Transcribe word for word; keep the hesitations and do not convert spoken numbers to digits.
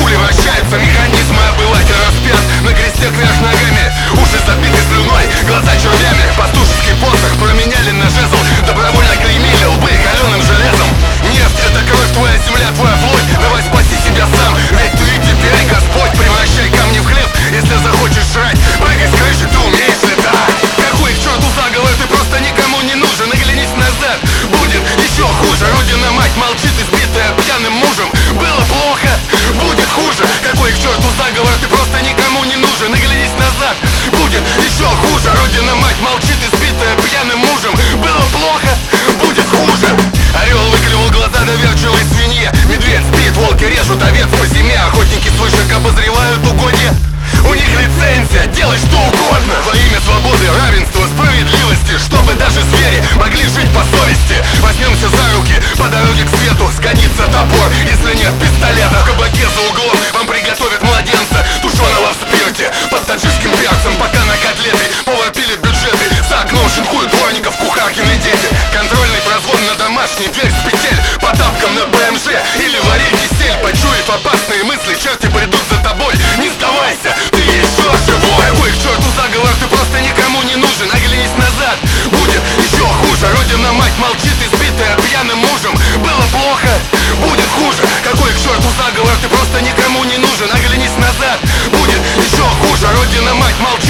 пули вращаются, механизмы обыватель распят на кресте кверх ногами, уши забиты слюной, глаза червями. Пастушеский посох променяли на жезл, добровольно клеймили лбы каленым железом. Нефть — это кровь, твоя земля, твоя плоть. Давай спаси себя сам, ведь ты теперь Господь. Превращай камни в хлеб, если захочешь жрать. Прыгай с крыши, ты умеешь летать. Какой к черту заговор, ты просто никому не нужен. Оглянись назад, будет еще хуже. Родина мать молчит, избитая пьяным мужем. Было плохо, будет хуже. Какой к черту заговор, ты просто никому не нужен. Оглянись назад, будет еще хуже. Родина мать молчит, избитая пьяным мужем. Было плохо, будет хуже. Орел выклевал глаза доверчивой свинье. Медведь спит, волки режут овец по зиме. Охотники свыше обозревают угодья. У них лицензия, делай что угодно во имя свободы, равенства, справедливости, чтобы даже звери могли жить по совести. Возьмемся за руки по дороге к свету. Сгодится топор, если нет пистолета. В кабаке за углом вам приготовят младенца, тушеного в спирте под таджикским перцем. Пока на котлеты повар пилит бюджеты, за окном шинкуют дворников кухаркины дети. Контрольный прозвон на домашний, дверь с петель, по тапкам на БМЖ или вари кисель. Почуяв опасные мысли, черти придут за тобой. Не сдавайся, ты еще живой. Какой к черту заговор, ты просто никому не нужен. Оглянись назад, будет еще хуже. Родина мать молчит, избитая пьяным мужем. Было плохо, будет хуже. Какой к черту заговор, ты просто никому не нужен. Оглянись назад, будет еще хуже. Родина мать молчит.